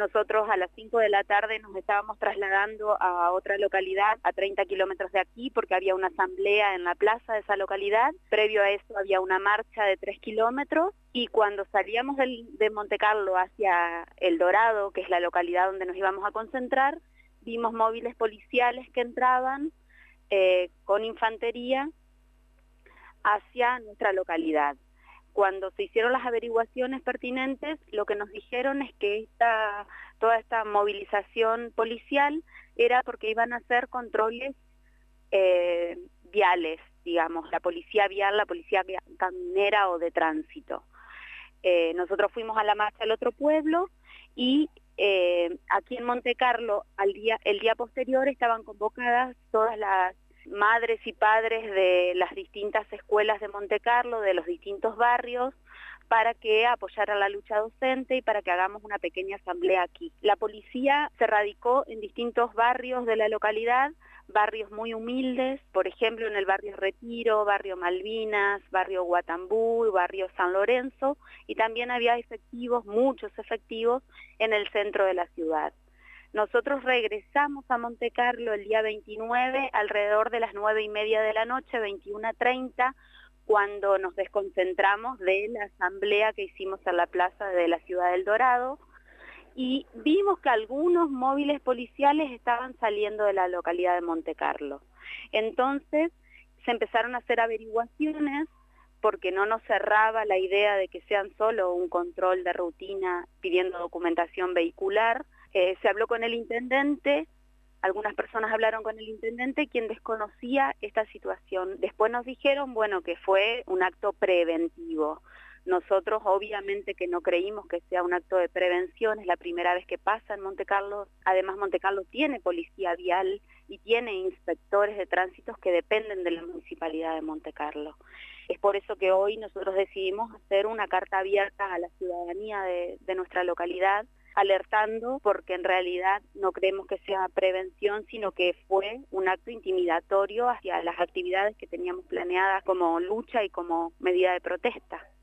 Nosotros a las 5 de la tarde nos estábamos trasladando a otra localidad, a 30 kilómetros de aquí, porque había una asamblea en la plaza de esa localidad. Previo a eso había una marcha de 3 kilómetros, y cuando salíamos de Montecarlo hacia El Dorado, que es la localidad donde nos íbamos a concentrar, vimos móviles policiales que entraban con infantería hacia nuestra localidad. Cuando se hicieron las averiguaciones pertinentes, lo que nos dijeron es que toda esta movilización policial era porque iban a hacer controles viales, digamos, la policía vial, la policía caminera o de tránsito. Nosotros fuimos a la marcha al otro pueblo y aquí en Montecarlo, el día posterior, estaban convocadas todas las madres y padres de las distintas escuelas de Montecarlo, de los distintos barrios, para que apoyaran la lucha docente y para que hagamos una pequeña asamblea aquí. La policía se radicó en distintos barrios de la localidad, barrios muy humildes, por ejemplo en el barrio Retiro, barrio Malvinas, barrio Guatambú, barrio San Lorenzo, y también había efectivos, muchos efectivos, en el centro de la ciudad. Nosotros regresamos a Montecarlo el día 29, alrededor de las 9:30 de la noche, 21:30, cuando nos desconcentramos de la asamblea que hicimos en la plaza de la ciudad del Dorado, y vimos que algunos móviles policiales estaban saliendo de la localidad de Montecarlo. Entonces se empezaron a hacer averiguaciones, porque no nos cerraba la idea de que sean solo un control de rutina pidiendo documentación vehicular. Se habló con el intendente, algunas personas hablaron con el intendente, quien desconocía esta situación. Después nos dijeron, bueno, que fue un acto preventivo. Nosotros obviamente que no creímos que sea un acto de prevención, es la primera vez que pasa en Montecarlo. Además, Montecarlo tiene policía vial y tiene inspectores de tránsito que dependen de la municipalidad de Montecarlo. Es por eso que hoy nosotros decidimos hacer una carta abierta a la ciudadanía de nuestra localidad, alertando, porque en realidad no creemos que sea prevención, sino que fue un acto intimidatorio hacia las actividades que teníamos planeadas como lucha y como medida de protesta.